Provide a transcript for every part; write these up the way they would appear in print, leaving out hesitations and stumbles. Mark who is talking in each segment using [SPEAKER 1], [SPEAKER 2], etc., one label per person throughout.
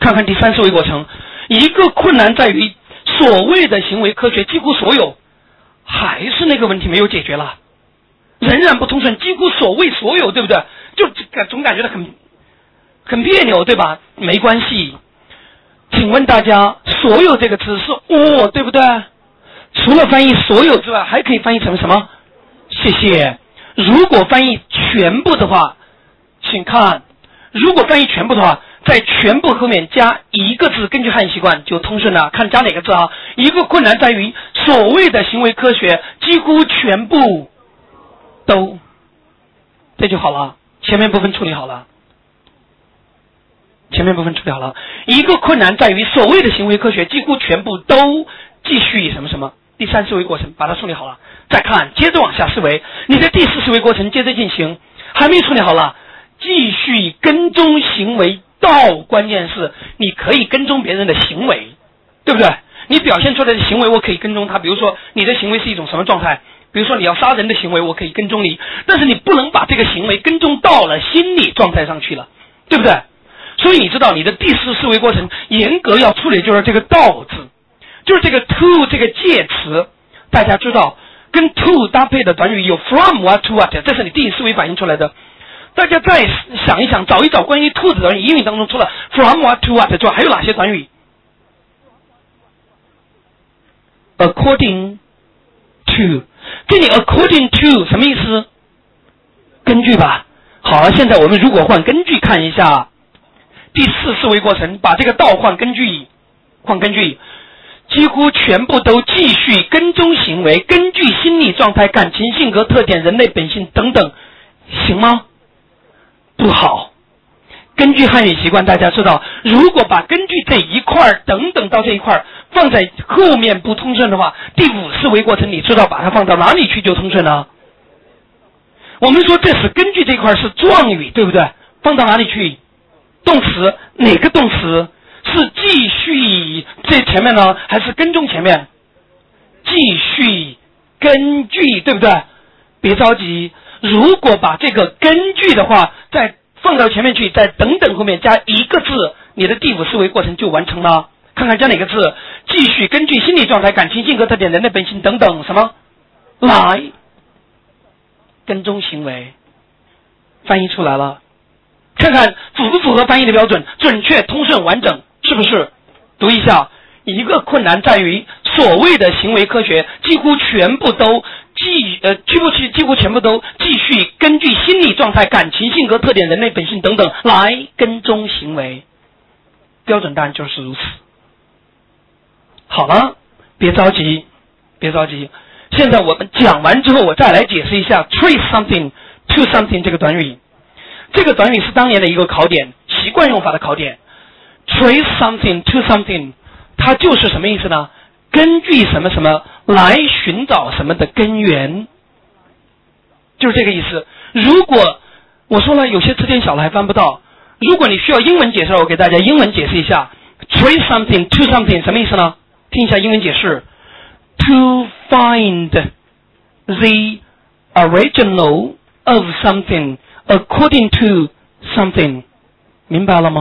[SPEAKER 1] 看看第三思维过程，一个困难在于所谓的行为科学几乎所有还是那个问题没有解决了，仍然不通顺，几乎所谓所有，对不对？就总感觉到很别扭，对吧？没关系，请问大家，所有这个词是我，对不对？除了翻译所有之外，还可以翻译成什么？谢谢。如果翻译全部的话，请看，如果翻译全部的话，在全部后面加一个字，根据汉语习惯就通顺了。看加哪个字啊？一个困难在于所谓的行为科学几乎全部都，这就好了。前面部分处理好了。前面部分处理好了。一个困难在于所谓的行为科学几乎全部都继续以什么什么第三思维过程把它处理好了。再看，接着往下思维，你的第四思维过程接着进行，还没处理好了，继续跟踪行为到，关键是你可以跟踪别人的行为，对不对？你表现出来的行为我可以跟踪他，比如说你的行为是一种什么状态，比如说你要杀人的行为我可以跟踪你，但是你不能把这个行为跟踪到了心理状态上去了，对不对？所以你知道你的第四思维过程严格要处理就是这个到字，就是这个 to 这个介词，大家知道跟 to 搭配的短语有 from what to what， 这是你第一思维反映出来的。大家再想一想，找一找关于 to 的短语，英语当中除了 from what to what 之外还有哪些短语？ according to， 这里 according to 什么意思？根据吧。好了，现在我们如果换根据看一下第四思维过程，把这个到换根据，几乎全部都继续跟踪行为，根据心理状态、感情、性格特点、人类本性等等，行吗？不好。根据汉语习惯，大家知道，如果把根据这一块等等到这一块放在后面不通顺的话，第五思维过程你知道把它放到哪里去就通顺了？我们说这是根据这一块是状语，对不对？放到哪里去？动词，哪个动词？是继续这前面呢，还是跟踪前面？继续根据，对不对？别着急，如果把这个根据的话再放到前面去，在等等后面加一个字，你的第五思维过程就完成了。看看加哪个字？继续根据心理状态、感情、性格特点、人类本性等等什么来跟踪行为，翻译出来了。看看符不符合翻译的标准，准确、通顺、完整，是不是？读一下，一个困难在于所谓的行为科学几乎全部都几乎全部都继续根据心理状态、感情、性格特点、人类本性等等来跟踪行为。标准答案就是如此。好了，别着急，别着急。现在我们讲完之后，我再来解释一下 trace something to something 这个短语。这个短语是当年的一个考点，习惯用法的考点。trace something to something， 它就是什么意思呢？根据什么什么来寻找什么的根源，就是这个意思。如果我说了有些词典小了还翻不到，如果你需要英文解释，我给大家英文解释一下 trace something to something 什么意思呢？听一下英文解释。 To find the original of something according to something， 明白了吗？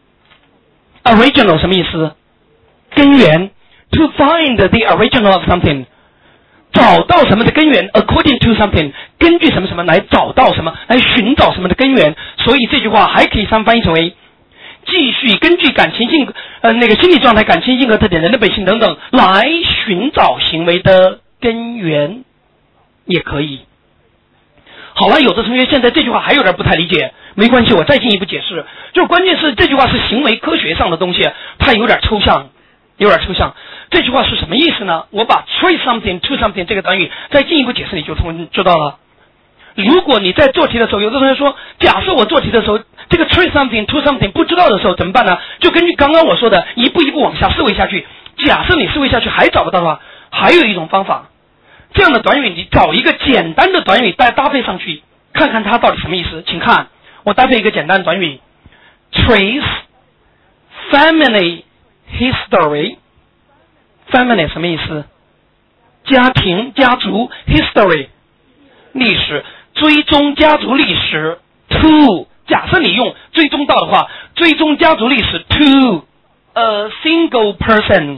[SPEAKER 1] original 什么意思？根源。 To find the original of something， 找到什么的根源 according to something， 根据什么什么来找到什么，来寻找什么的根源。所以这句话还可以翻译成为继续根据感情性心理状态、感情性格特点、人的本性等等来寻找行为的根源，也可以。好了，有的同学现在这句话还有点不太理解，没关系，我再进一步解释。就关键是这句话是行为科学上的东西，它有点抽象，有点抽象。这句话是什么意思呢？我把 trace something to something 这个短语再进一步解释，你就知道了。如果你在做题的时候，有的同学说，假设我做题的时候，这个 trace something to something 不知道的时候怎么办呢？就根据刚刚我说的一步一步往下思维下去。假设你思维下去还找不到的话，还有一种方法，这样的短语你找一个简单的短语再搭配上去，看看它到底什么意思。请看，我搭配一个简单的短语 trace family history。family 什么意思？家庭、家族 history 历史，追踪家族历史 to， 假设你用追踪到的话，追踪家族历史 to a single person，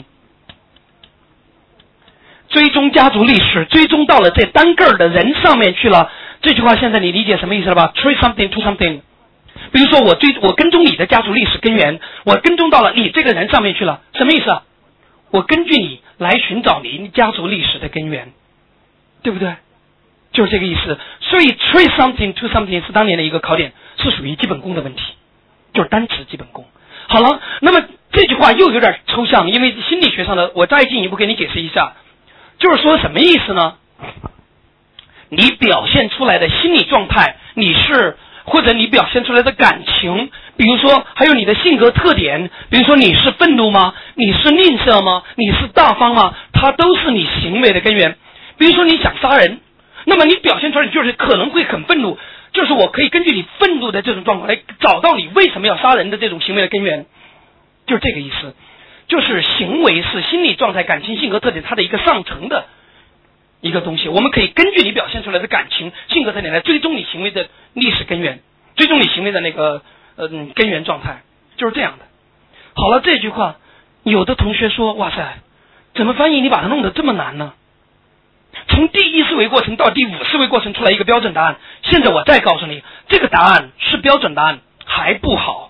[SPEAKER 1] 追踪家族历史，追踪到了这单个的人上面去了。这句话现在你理解什么意思了吧 ？Trace something to something。比如说我跟踪你的家族历史根源，我跟踪到了你这个人上面去了，什么意思啊？我根据你来寻找你家族历史的根源，对不对？就是这个意思。所以 trace something to something 是当年的一个考点，是属于基本功的问题，就是单词基本功。好了，那么这句话又有点抽象，因为心理学上的，我再进一步给你解释一下，就是说什么意思呢？你表现出来的心理状态，或者你表现出来的感情，比如说还有你的性格特点，比如说你是愤怒吗？你是吝啬吗？你是大方吗？它都是你行为的根源。比如说你想杀人，那么你表现出来就是可能会很愤怒，就是我可以根据你愤怒的这种状况来找到你为什么要杀人的这种行为的根源，就是这个意思。就是行为是心理状态、感情、性格特点它的一个上层的一个东西，我们可以根据你表现出来的感情、性格特点来追踪你行为的历史根源，追踪你行为的那个根源状态，就是这样的。好了，这句话有的同学说，哇塞，怎么翻译你把它弄得这么难呢？从第一思维过程到第五思维过程出来一个标准答案，现在我再告诉你，这个答案是标准答案还不好。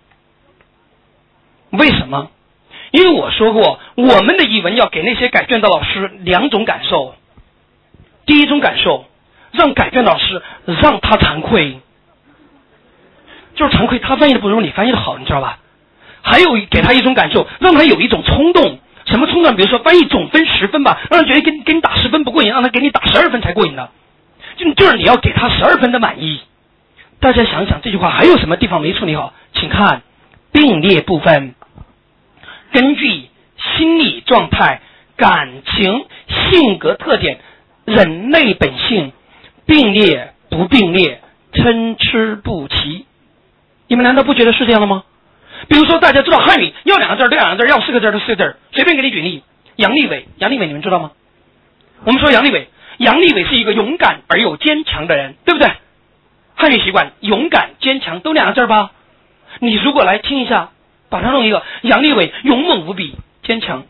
[SPEAKER 1] 为什么？因为我说过，我们的译文要给那些改卷的老师两种感受。第一种感受，让改卷老师让他惭愧，就是惭愧他翻译的不如你翻译的好，你知道吧？还有给他一种感受，让他有一种冲动。什么冲动？比如说翻译总分10分吧，让他觉得给你打10分不过瘾，让他给你打12分才过瘾的，就是你要给他12分的满意。大家想想这句话还有什么地方没处理好？请看并列部分，根据心理状态、感情、性格特点、人类本性，并列不并列，参差不齐。你们难道不觉得是这样的吗？比如说大家知道汉语要2个字对2个字，要4个字对4个字，随便给你举例。杨利伟你们知道吗？我们说杨利伟是一个勇敢而又坚强的人，对不对？汉语习惯勇敢坚强都2个字吧。你如果来听一下，把它弄一个杨利伟勇猛无比坚强，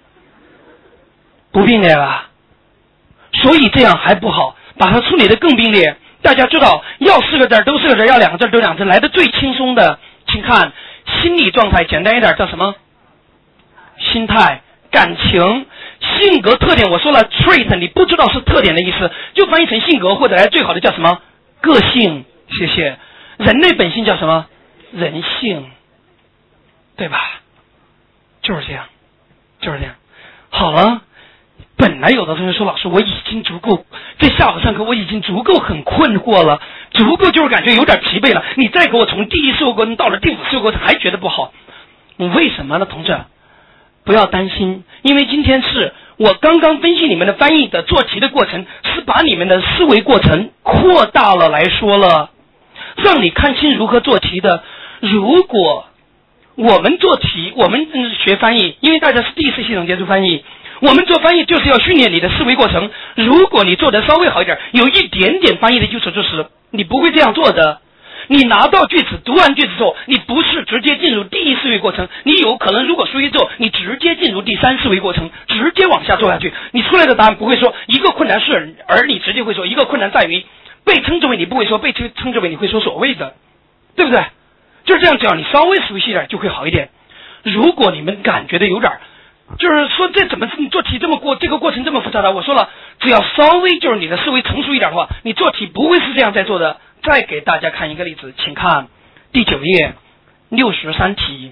[SPEAKER 1] 不并列吧？所以这样还不好，把它处理得更并列。大家知道要4个字都4个字，要2个字都2个字，来的最轻松的，请看心理状态，简单一点叫什么？心态、感情、性格特点。我说了 trait， 你不知道是特点的意思，就翻译成性格，或者来最好的叫什么？个性。谢谢。人类本性叫什么？人性，对吧？就是这样。好了，本来有的同学说，老师我已经足够，这下午上课我已经足够很困惑了，足够就是感觉有点疲惫了，你再给我从第一思维过程到了第五思维过程还觉得不好，为什么呢？同志不要担心，因为今天是我刚刚分析你们的翻译的做题的过程，是把你们的思维过程扩大了来说了，让你看清如何做题的。如果我们做题，我们学翻译，因为大家是第一次系统接触翻译，我们做翻译就是要训练你的思维过程。如果你做的稍微好一点，有一点点翻译的基础知识，你不会这样做的。你拿到句子，读完句子之后，你不是直接进入第一思维过程，你有可能如果熟悉之后，你直接进入第3思维过程，直接往下做下去，你出来的答案不会说一个困难是，而你直接会说一个困难在于被称之为，你不会说被称之为，你会说所谓的，对不对？就是这样，只要你稍微熟悉一点就会好一点。如果你们感觉的有点就是说这怎么做题这个过程这么复杂的，我说了，只要稍微就是你的思维成熟一点的话，你做题不会是这样在做的。再给大家看一个例子，请看第9页63题。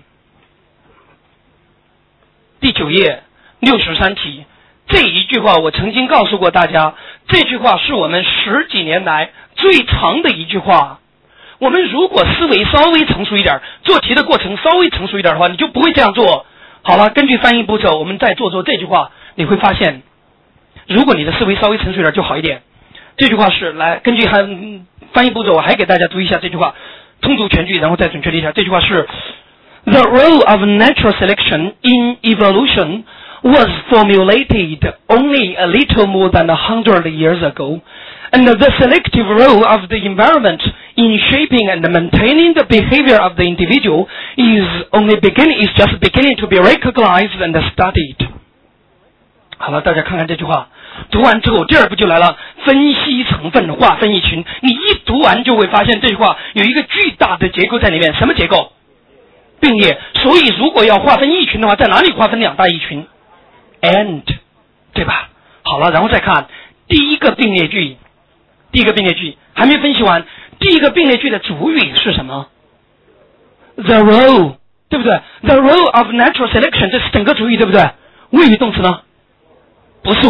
[SPEAKER 1] 第9页63题，这一句话我曾经告诉过大家，这句话是我们10几年来最长的一句话。我们如果思维稍微成熟一点，做题的过程稍微成熟一点的话，你就不会这样做。好了，根据翻译步骤，我们再做这句话，你会发现，如果你的思维稍微成熟一点就好一点。这句话是来根据翻译步骤，我还给大家读一下这句话，通读全句，然后再准确的一下。这句话是 The role of natural selection in evolution was formulated only a little more than 100 years ago, and the selective role of the environment in shaping and maintaining the behavior of the individual is just beginning to be recognized and studied. 好了，大家看看这句话，读完之后，第二步就来了，分析成分，划分一群。你一读完就会发现这句话有一个巨大的结构在里面，什么结构？并列。所以如果要划分一群的话，在哪里划分两大一群 ？and， 对吧？好了，然后再看第一个并列句，还没分析完。第一个并列句的主语是什么 ？The role， 对不对 ？The role of natural selection， 这是整个主语，对不对？谓语动词呢？不是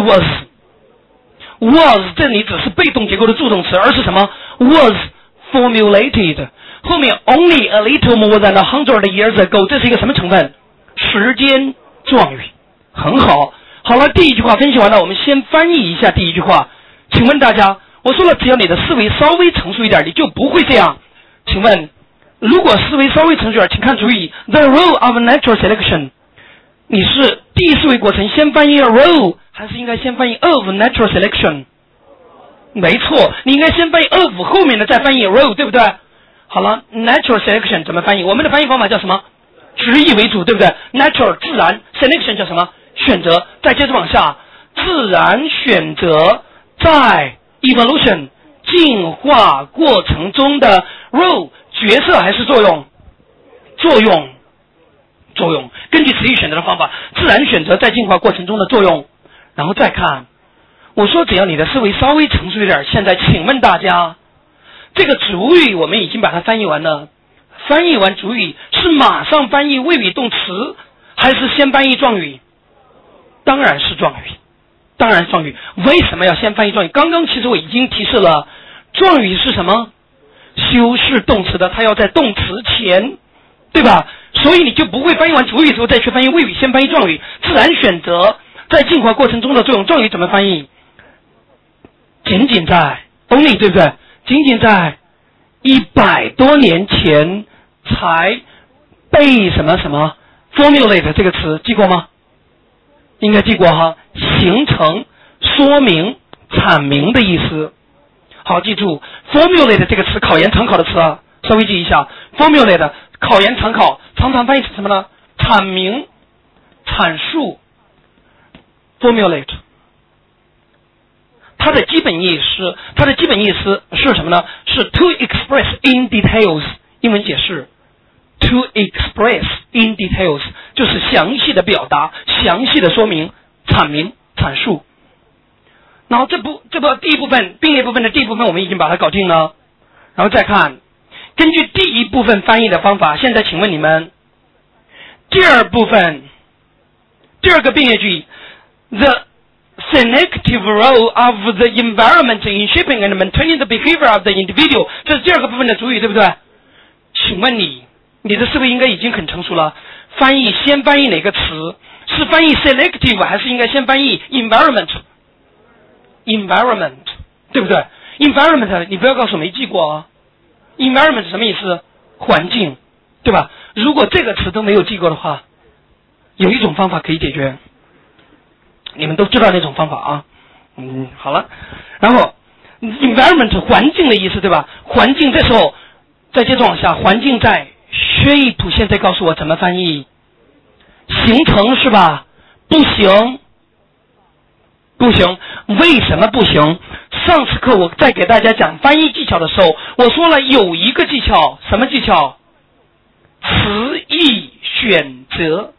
[SPEAKER 1] was 这里只是被动结构的助动词，而是什么 was formulated 后面 only a little more than 100 years ago 这是一个什么成分？时间状语。很好，好了，第一句话分析完了，我们先翻译一下第一句话。请问大家，我说了，只要你的思维稍微成熟一点，你就不会这样。请问，如果思维稍微成熟一点，请看主语 the role of natural selection， 你是第一思维过程先翻译 role， 还是应该先翻译 of natural selection？ 没错，你应该先翻译 of 后面的再翻译 role， 对不对？好了 ，natural selection 怎么翻译？我们的翻译方法叫什么？直译为主，对不对 ？natural 自然 ，selection 叫什么？选择。再接着往下，自然选择在 evolution 进化过程中的 role 角色还是作用？作用。根据词义选择的方法，自然选择在进化过程中的作用。然后再看，我说只要你的思维稍微成熟一点，现在请问大家，这个主语我们已经把它翻译完了。翻译完主语是马上翻译谓语动词，还是先翻译状语？当然是状语。为什么要先翻译状语？刚刚其实我已经提示了，状语是什么？修饰动词的，它要在动词前，对吧？所以你就不会翻译完主语之后再去翻译谓语，先翻译状语。自然选择在进化过程中的作用，状语怎么翻译？仅仅在 only 对不对？仅仅在100多年前才被什么什么 formulate 这个词记过吗？应该记过哈，形成、说明、阐明的意思。好，记住 formulate 这个词，考研常考的词啊，稍微记一下。formulate 考研常考，常常翻译成什么呢？阐明、阐述。formulate 它的基本意思是什么呢？是 to express in details， 英文解释 to express in details 就是详细的表达、详细的说明、阐明、阐述。然后这第一部分并列部分的第一部分我们已经把它搞定了。然后再看，根据第一部分翻译的方法，现在请问你们，第二部分第二个并列句 the selective role of the environment in shaping and maintaining the behavior of the individual， 这是第二个部分的主语，对不对？请问你的思维应该已经很成熟了，先翻译哪个词？是翻译 selective 还是应该先翻译 environment， 对不对？ environment 你不要告诉我没记过啊。environment 什么意思？环境，对吧？如果这个词都没有记过的话，有一种方法可以解决，你们都知道那种方法啊。好了，然后 environment 环境的意思，对吧？环境这时候再接着往下，环境在 shape， 现在告诉我怎么翻译？形成是吧？不行，为什么不行？上次课我在给大家讲翻译技巧的时候，我说了有一个技巧，什么技巧？词义选择。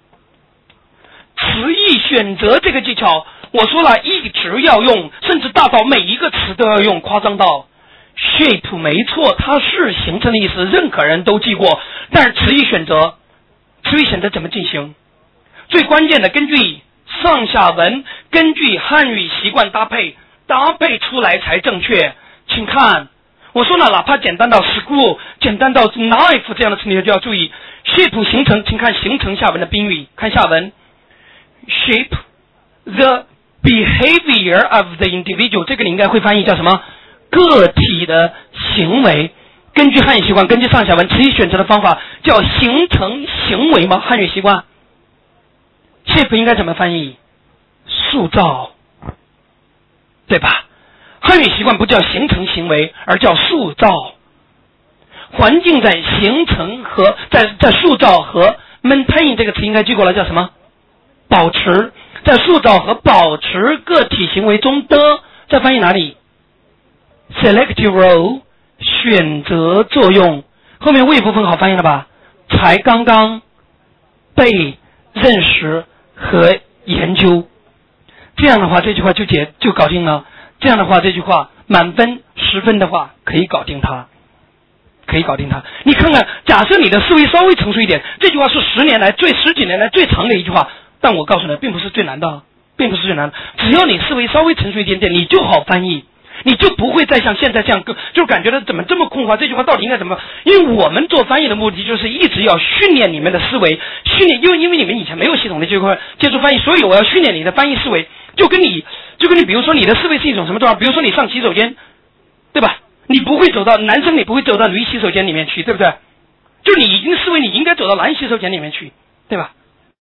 [SPEAKER 1] 词义选择这个技巧，我说了一直要用，甚至大到每一个词都要用，夸张到 shape 没错，它是形成的意思，任何人都记过。但是词义选择怎么进行？最关键的，根据上下文，根据汉语习惯搭配出来才正确。请看，我说了，哪怕简单到 school， 简单到 knife 这样的词，你就要注意 shape 形成。请看形成下文的宾语，看下文 shape the behavior of the individual， 这个你应该会翻译叫什么？个体的行为。根据汉语习惯，根据上下文词义选择的方法叫形成行为吗？汉语习惯 shape 应该怎么翻译？塑造，对吧？汉语习惯不叫形成行为，而叫塑造。 环境在形成和在塑造和 maintain 这个词应该记过来叫什么？保持，在塑造和保持个体行为中的，在翻译哪里 ？selective role 选择作用，后面谓部分好翻译了吧？才刚刚被认识和研究，这样的话这句话就搞定了。这样的话这句话满分10分的话可以搞定它。你看看，假设你的思维稍微成熟一点，这句话是十几年来最长的一句话，但我告诉你，并不是最难的。只要你思维稍微成熟一点点，你就好翻译，你就不会再像现在这样，就是感觉到怎么这么空话，这句话到底应该怎么？因为我们做翻译的目的就是一直要训练你们的思维，因为你们以前没有系统的接触翻译，所以我要训练你的翻译思维，就跟你比如说你的思维是一种什么状况？比如说你上洗手间，对吧？你不会走到男生，你不会走到女洗手间里面去，对不对？就你已经思维你应该走到男洗手间里面去，对吧？